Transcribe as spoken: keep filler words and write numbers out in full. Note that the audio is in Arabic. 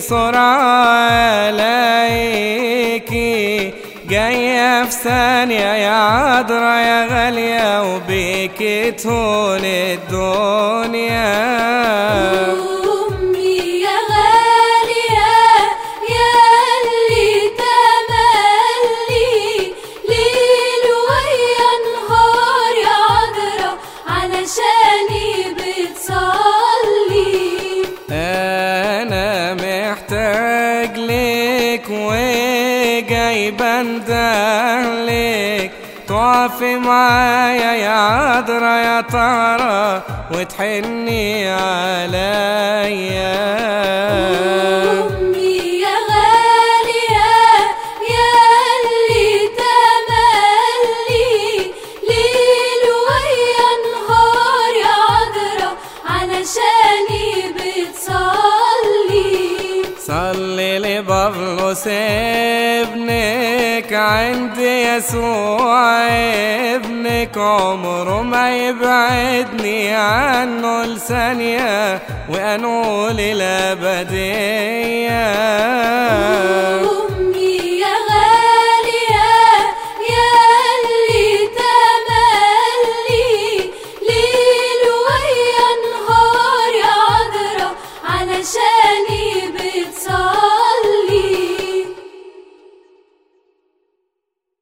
بسرعة الاقيكي جاية في ثانية يا عذرا يا غالية، وبيكي تهون الدنيا. محتاج لك وجاي بندهلك، تقفي معايا يا عذرا يا طهرة وتحني عليا. صلي لبطرس ابنك عند يسوع ابنك، عمره ما يبعدني عنه لثانية وأنول الأبدية.